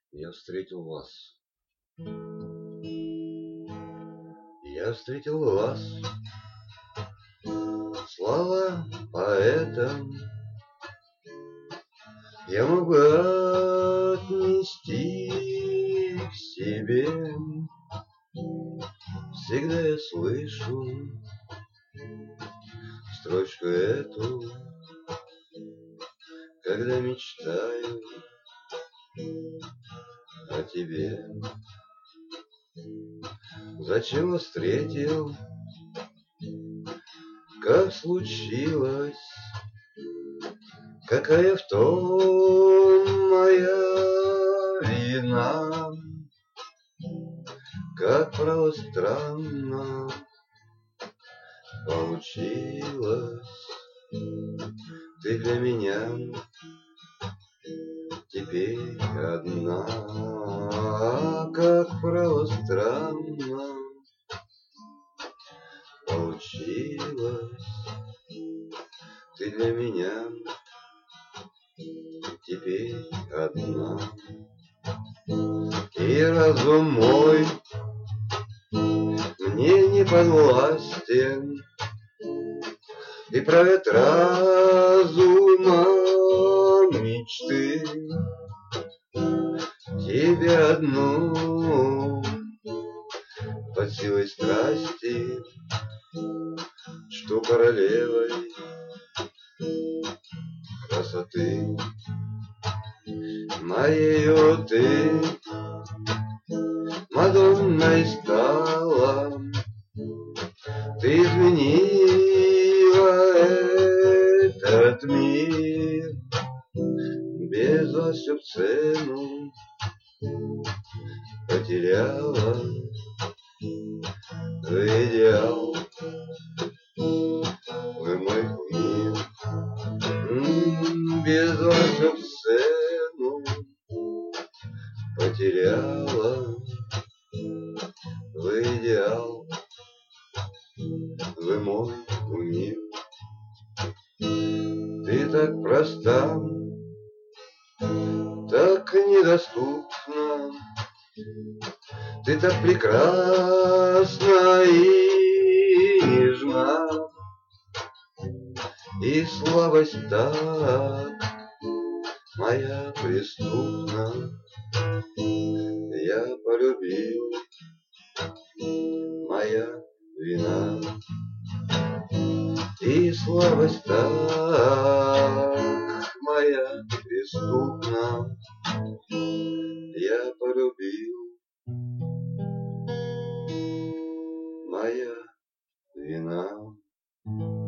Я встретил вас. Я встретил вас. Слова поэтам я мог бы отнести к себе. Всегда я слышу строчку эту, когда мечтаю о тебе. Зачем встретил, как случилось, какая в том моя вина, как право странно получилось. Ты для меня теперь одна, как право странно получилось. Ты для меня теперь одна. И разум мой мне не подвластен, и правят разумом мечты. Тебе одну под силой страсти, что королевой красоты моею ты Мадонной стала. Ты изменила этот мир, без вас всю цену потеряла. Вы идеал, вы мой кумир, без вас всю цену потеряла. Вы идеал, вы мой кумир. Ты так проста, так недоступна, ты так прекрасна и нежна, и слабость так моя преступна. Я полюбил, моя вина, и слабость так моя преступна. Я полюбил, моя вина.